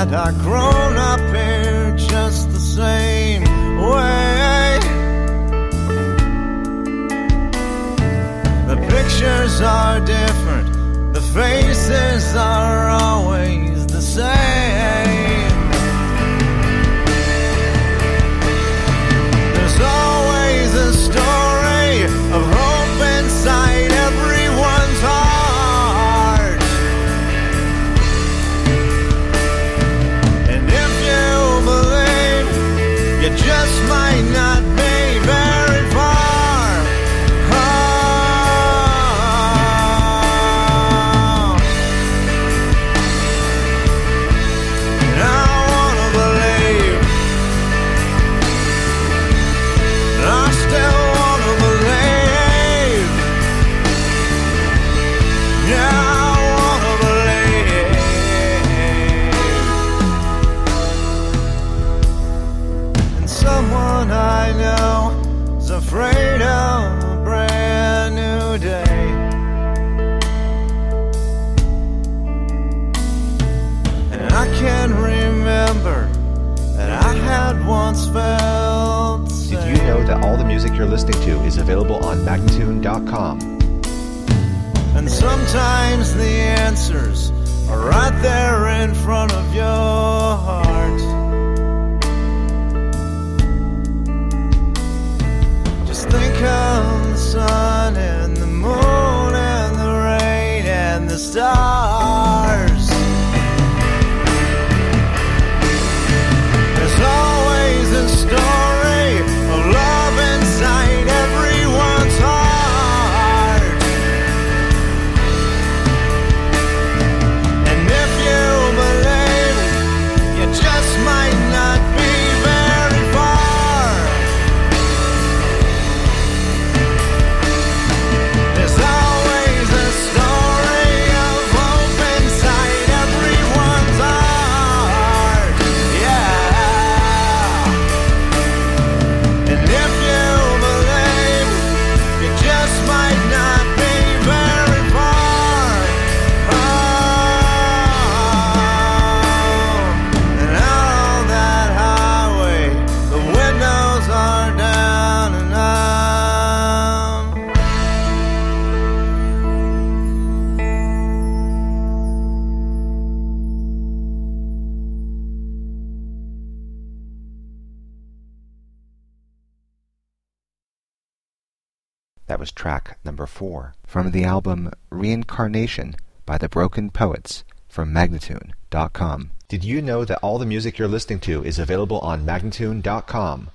had I grown up here just the same way. The pictures are different, the faces are always the same. There's always a story of hope inside everyone's heart. And if you believe, you just might not be very far. Afraid of a brand new day, and I can remember that I had once felt safe. Did you know that all the music you're listening to is available on Magnatune.com? And sometimes the answers are right there in front of your heart. Think of the sun and the moon and the rain and the stars. There's always a story of love inside everyone's heart. And if you believe, you just might not be very far. That was track number 4 from the album Reincarnation by the Broken Poets from Magnatune.com. Did you know that all the music you're listening to is available on Magnatune.com?